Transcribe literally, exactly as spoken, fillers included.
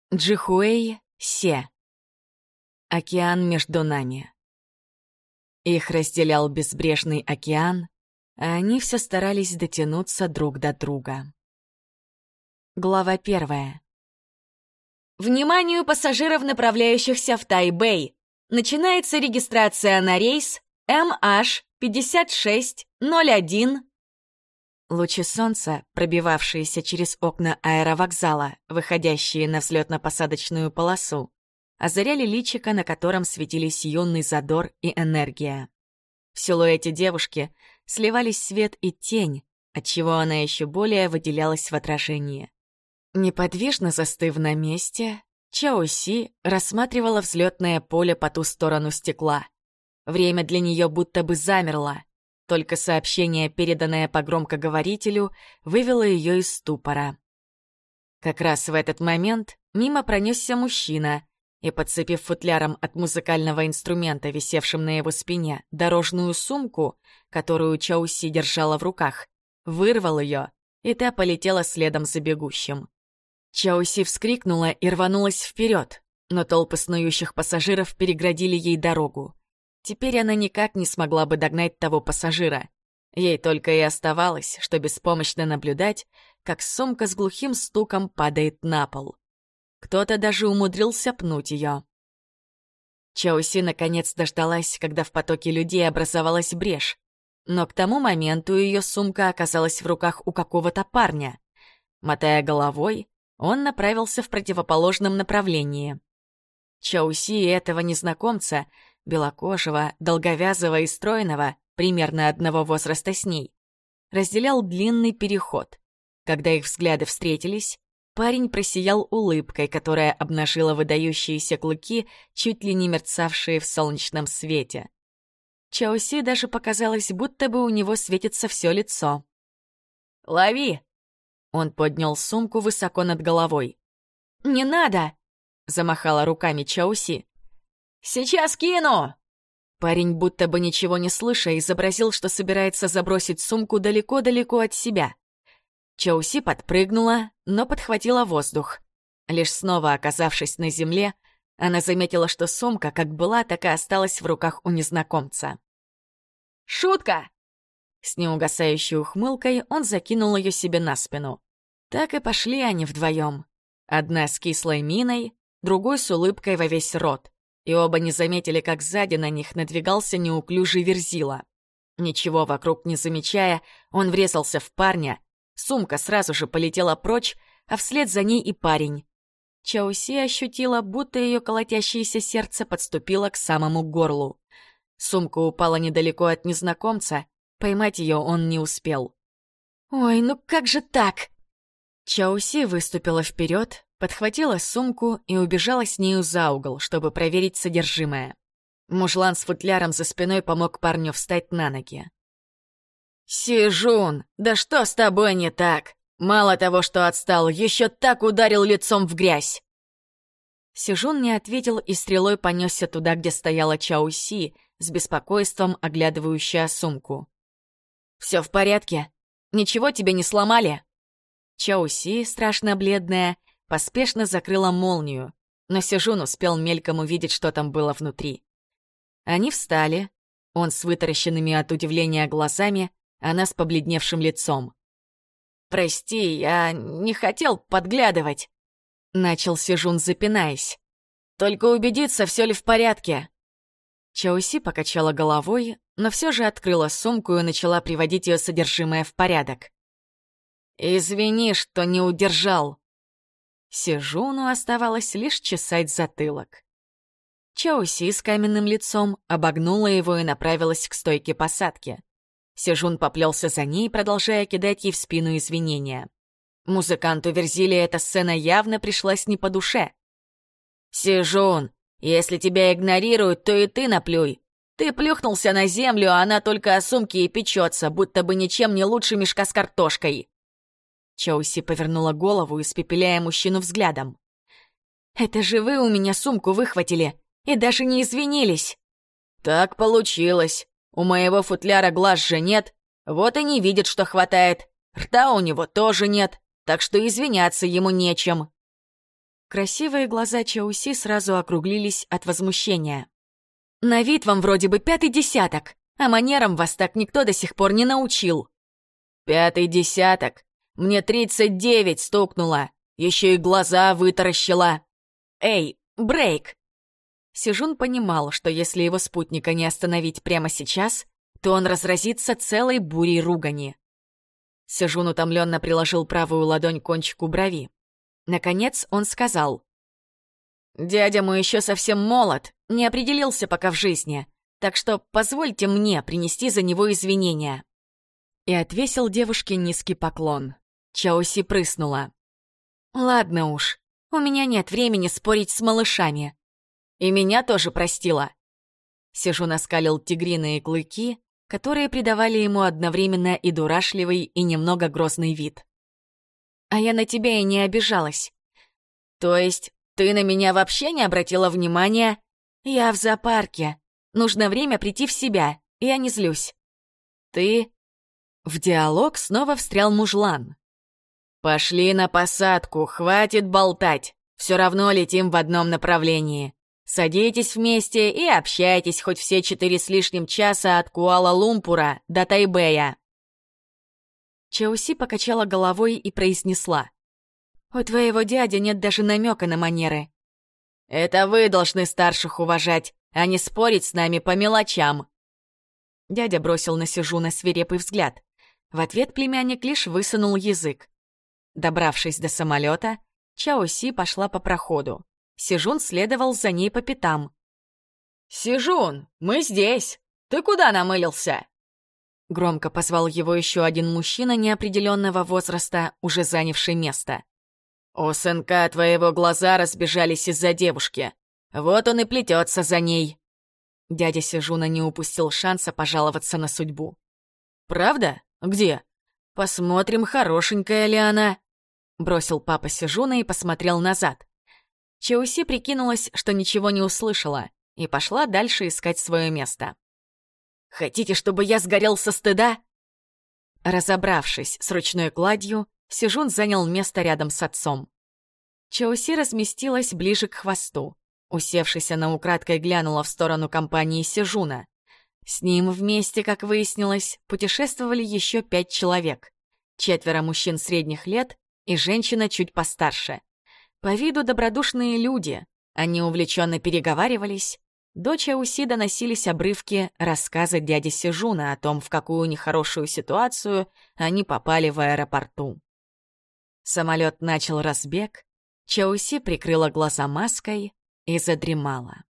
Джихуэй Се. Океан между нами. Их разделял безбрежный океан, а они все старались дотянуться друг до друга. Глава первая. Вниманию пассажиров, направляющихся в Тайбэй! Начинается регистрация на рейс эм аш пятьдесят шесть ноль один. Лучи солнца, пробивавшиеся через окна аэровокзала, выходящие на взлетно-посадочную полосу, озаряли личико, на котором светились юный задор и энергия. В силуэте девушки сливались свет и тень, отчего она еще более выделялась в отражении. Неподвижно застыв на месте, Чао Си рассматривала взлетное поле по ту сторону стекла. Время для нее будто бы замерло. Только сообщение, переданное по громкоговорителю, вывело ее из ступора. Как раз в этот момент мимо пронесся мужчина и, подцепив футляром от музыкального инструмента, висевшим на его спине, дорожную сумку, которую Чао Си держала в руках, вырвал ее, и та полетела следом за бегущим. Чао Си вскрикнула и рванулась вперед, но толпы снующих пассажиров переградили ей дорогу. Теперь она никак не смогла бы догнать того пассажира. Ей только и оставалось, что беспомощно наблюдать, как сумка с глухим стуком падает на пол. Кто-то даже умудрился пнуть ее. Чао Си наконец дождалась, когда в потоке людей образовалась брешь. Но к тому моменту ее сумка оказалась в руках у какого-то парня. Мотая головой, он направился в противоположном направлении. Чао Си и этого незнакомца, белокожего, долговязого и стройного, примерно одного возраста с ней, разделял длинный переход. Когда их взгляды встретились, парень просиял улыбкой, которая обнажила выдающиеся клыки, чуть ли не мерцавшие в солнечном свете. Чао Си даже показалось, будто бы у него светится все лицо. «Лови!» Он поднял сумку высоко над головой. «Не надо!» — замахала руками Чао Си. «Сейчас кину!» Парень, будто бы ничего не слыша, изобразил, что собирается забросить сумку далеко-далеко от себя. Чао Си подпрыгнула, но подхватила воздух. Лишь снова оказавшись на земле, она заметила, что сумка как была, так и осталась в руках у незнакомца. «Шутка!» С неугасающей ухмылкой он закинул ее себе на спину. Так и пошли они вдвоем. Одна с кислой миной, другой с улыбкой во весь рот. И оба не заметили, как сзади на них надвигался неуклюжий Верзила. Ничего вокруг не замечая, он врезался в парня. Сумка сразу же полетела прочь, а вслед за ней и парень. Чао Си ощутила, будто ее колотящееся сердце подступило к самому горлу. Сумка упала недалеко от незнакомца, поймать ее он не успел. «Ой, ну как же так?» Чао Си выступила вперед, подхватила сумку и убежала с нею за угол, чтобы проверить содержимое. Мужлан с футляром за спиной помог парню встать на ноги. «Сижун, да что с тобой не так? Мало того, что отстал, еще так ударил лицом в грязь!» Сижун не ответил и стрелой понесся туда, где стояла Чао Си, с беспокойством оглядывающая сумку. «Все в порядке? Ничего тебе не сломали?» Чао Си, страшно бледная, поспешно закрыла молнию, но Сижун успел мельком увидеть, что там было внутри. Они встали, он с вытаращенными от удивления глазами, она с побледневшим лицом. «Прости, я не хотел подглядывать», — начал Сижун, запинаясь. «Только убедиться, все ли в порядке». Чао Си покачала головой, но все же открыла сумку и начала приводить ее содержимое в порядок. «Извини, что не удержал». Сижуну оставалось лишь чесать затылок. Чао Си с каменным лицом обогнула его и направилась к стойке посадки. Сижун поплелся за ней, продолжая кидать ей в спину извинения. Музыканту Верзили эта сцена явно пришлась не по душе. «Сижун, если тебя игнорируют, то и ты наплюй. Ты плюхнулся на землю, а она только о сумке и печется, будто бы ничем не лучше мешка с картошкой». Чао Си повернула голову, испепеляя мужчину взглядом. «Это же вы у меня сумку выхватили и даже не извинились!» «Так получилось. У моего футляра глаз же нет, вот и не видит, что хватает. Рта у него тоже нет, так что извиняться ему нечем». Красивые глаза Чауси сразу округлились от возмущения. «На вид вам вроде бы пятый десяток, а манерам вас так никто до сих пор не научил». «Пятый десяток? Мне тридцать девять стукнуло, еще и глаза вытаращила. Эй, брейк!» Сижун понимал, что если его спутника не остановить прямо сейчас, то он разразится целой бурей ругани. Сижун утомленно приложил правую ладонь к кончику брови. Наконец он сказал: «Дядя мой еще совсем молод, не определился пока в жизни, так что позвольте мне принести за него извинения». И отвесил девушке низкий поклон. Чаоси прыснула. «Ладно уж, у меня нет времени спорить с малышами. И меня тоже простила». Сижун оскалил тигриные клыки, которые придавали ему одновременно и дурашливый, и немного грозный вид. «А я на тебя и не обижалась». «То есть ты на меня вообще не обратила внимания?» «Я в зоопарке. Нужно время прийти в себя, я не злюсь». «Ты...» В диалог снова встрял мужлан. «Пошли на посадку, хватит болтать. Все равно летим в одном направлении. Садитесь вместе и общайтесь хоть все четыре с лишним часа от Куала-Лумпура до Тайбэя». Чауси покачала головой и произнесла: «У твоего дяди нет даже намека на манеры». «Это вы должны старших уважать, а не спорить с нами по мелочам». Дядя бросил на Сижуна свирепый взгляд. В ответ племянник лишь высунул язык. Добравшись до самолета, Чаоси пошла по проходу. Сижун следовал за ней по пятам. «Сижун, мы здесь! Ты куда намылился?» Громко позвал его еще один мужчина неопределенного возраста, уже занявший место. «У сынка твоего глаза разбежались из-за девушки. Вот он и плетется за ней». Дядя Сижуна не упустил шанса пожаловаться на судьбу. «Правда? Где? Посмотрим, хорошенькая ли она», — бросил папа Сижуна и посмотрел назад. Чауси прикинулась, что ничего не услышала, и пошла дальше искать свое место. «Хотите, чтобы я сгорел со стыда?» Разобравшись с ручной кладью, Сижун занял место рядом с отцом. Чауси разместилась ближе к хвосту. Усевшись, она украдкой глянула в сторону компании Сижуна. С ним вместе, как выяснилось, путешествовали еще пять человек. Четверо мужчин средних лет и женщина чуть постарше. По виду добродушные люди. Они увлеченно переговаривались. До Чауси доносились обрывки рассказа дяди Сижуна о том, в какую нехорошую ситуацию они попали в аэропорту. Самолет начал разбег. Чауси прикрыла глаза маской и задремала.